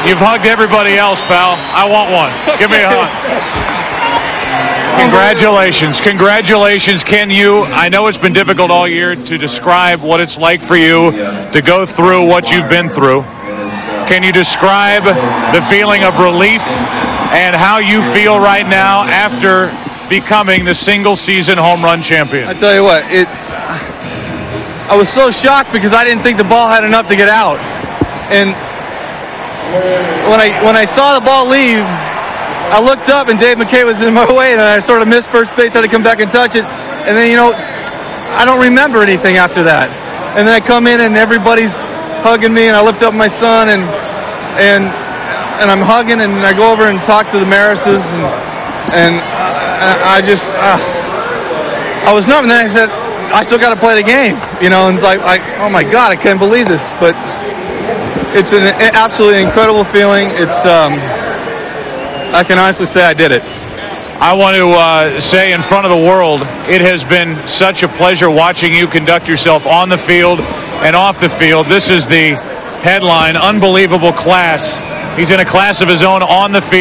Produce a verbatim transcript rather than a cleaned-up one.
You've hugged everybody else, pal. I want one. Give me a hug. Congratulations. Congratulations, Ken. You, I know it's been difficult all year to describe what it's like for you to go through what you've been through. Can you describe the feeling of relief and how you feel right now after becoming the single-season home run champion? I tell you what, it. I was so shocked because I didn't think the ball had enough to get out. And when I when I saw the ball leave, I looked up and Dave McKay was in my way, and I sort of missed first base, had to come back and touch it. And then, you know, I don't remember anything after that. And then I come in and everybody's hugging me, and I lift up my son, and and and I'm hugging, and I go over and talk to the Marises, and and I, I just uh, I was numb. And then I said, I still got to play the game, you know. And it's like, like, oh my God, I can't believe this. But it's an absolutely incredible feeling. It's um, I can honestly say I did it. I want to uh, say in front of the world, it has been such a pleasure watching you conduct yourself on the field and off the field. This is the headline, unbelievable class. He's in a class of his own on the field.